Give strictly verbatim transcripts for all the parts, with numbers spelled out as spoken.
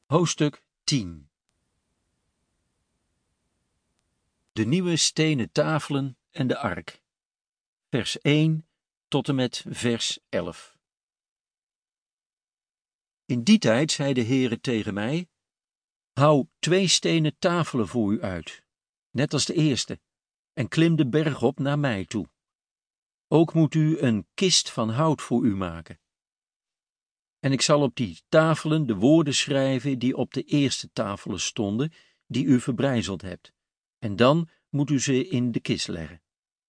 Hoofdstuk tien. De nieuwe stenen tafelen en de ark. Vers één tot en met vers elf. In die tijd zei de Heere tegen mij: Hou twee stenen tafelen voor u uit, net als de eerste, en klim de berg op naar mij toe. Ook moet u een kist van hout voor u maken. En ik zal op die tafelen de woorden schrijven die op de eerste tafelen stonden, die u verbrijzeld hebt, en dan moet u ze in de kist leggen.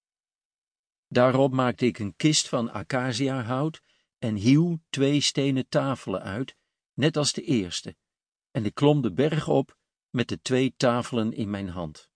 Daarop maakte ik een kist van acaciahout en hieuw twee stenen tafelen uit, net als de eerste, en ik klom de berg op met de twee tafelen in mijn hand.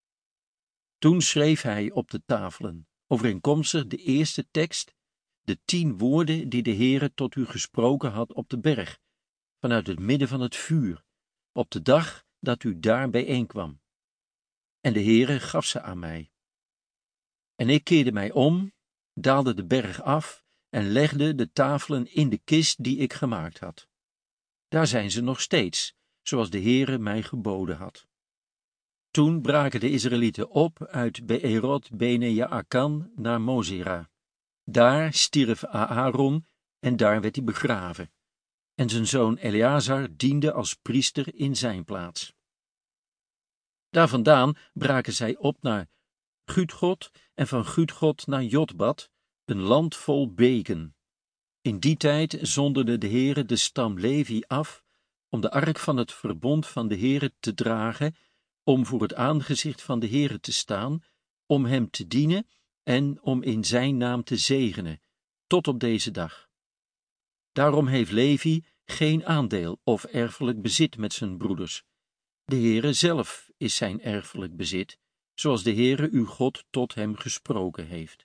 Toen schreef hij op de tafelen, overeenkomstig de eerste tekst, de tien woorden die de Heere tot u gesproken had op de berg, vanuit het midden van het vuur, op de dag dat u daar bijeenkwam. En de Heere gaf ze aan mij. En ik keerde mij om, daalde de berg af en legde de tafelen in de kist die ik gemaakt had. Daar zijn ze nog steeds, zoals de Heere mij geboden had. Toen braken de Israëlieten op uit Beërot Bene Jaakan naar Mosera. Daar stierf Aaron en daar werd hij begraven. En zijn zoon Eleazar diende als priester in zijn plaats. Daar vandaan braken zij op naar Gudgod en van Gudgod naar Jotbad, een land vol beken. In die tijd zonderde de Heere de stam Levi af om de ark van het verbond van de Heere te dragen, om voor het aangezicht van de Heere te staan, om hem te dienen en om in zijn naam te zegenen, tot op deze dag. Daarom heeft Levi geen aandeel of erfelijk bezit met zijn broeders. De Heere zelf is zijn erfelijk bezit, zoals de Heere uw God tot hem gesproken heeft.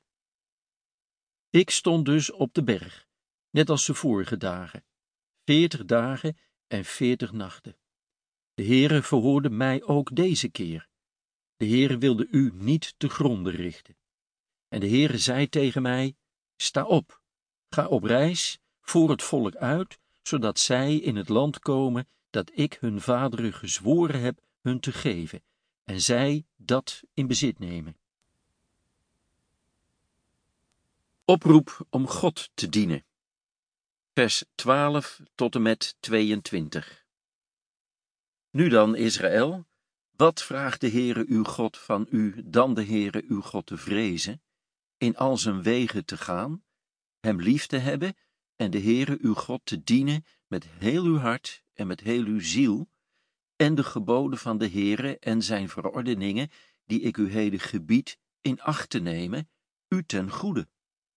Ik stond dus op de berg, net als de vorige dagen, veertig dagen en veertig nachten. De Heere verhoorde mij ook deze keer. De Heere wilde u niet te gronde richten. En de Heere zei tegen mij: Sta op, ga op reis voor het volk uit, zodat zij in het land komen dat ik hun vaderen gezworen heb hun te geven, en zij dat in bezit nemen. Oproep om God te dienen. Vers twaalf tot en met tweeëntwintig. Nu dan, Israël, wat vraagt de Heere uw God van u dan de Heere uw God te vrezen, in al zijn wegen te gaan, hem lief te hebben en de Heere uw God te dienen met heel uw hart en met heel uw ziel, en de geboden van de Heere en zijn verordeningen, die ik u heden gebied, in acht te nemen, u ten goede.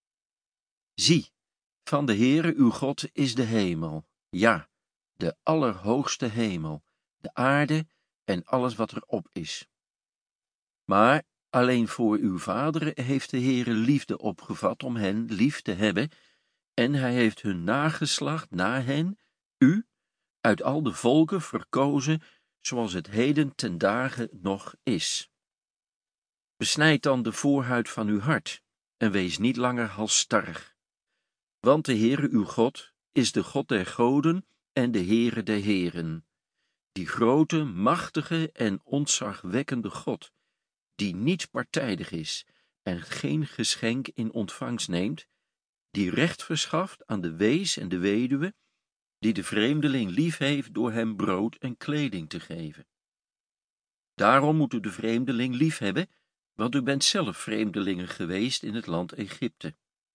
Zie, van de Heere uw God is de hemel, ja, de allerhoogste hemel, de aarde en alles wat erop is. Maar alleen voor uw vaderen heeft de Heere liefde opgevat om hen lief te hebben, en hij heeft hun nageslacht na hen, u, uit al de volken verkozen, zoals het heden ten dagen nog is. Besnijd dan de voorhuid van uw hart, en wees niet langer halsstarrig. Want de Heere uw God is de God der goden en de Heere der heren, die grote, machtige en ontzagwekkende God, die niet partijdig is en geen geschenk in ontvangst neemt, die recht verschaft aan de wees en de weduwe, die de vreemdeling lief heeft door hem brood en kleding te geven. Daarom moet u de vreemdeling lief hebben, want u bent zelf vreemdelingen geweest in het land Egypte.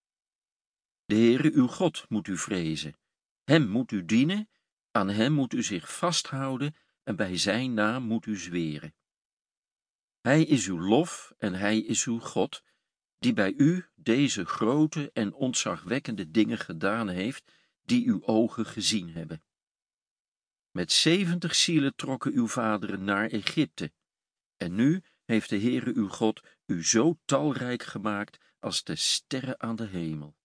De Heere uw God moet u vrezen, hem moet u dienen, aan hem moet u zich vasthouden en bij zijn naam moet u zweren. Hij is uw lof en hij is uw God, die bij u deze grote en ontzagwekkende dingen gedaan heeft, die uw ogen gezien hebben. Met zeventig zielen trokken uw vaderen naar Egypte, en nu heeft de Heere uw God u zo talrijk gemaakt als de sterren aan de hemel.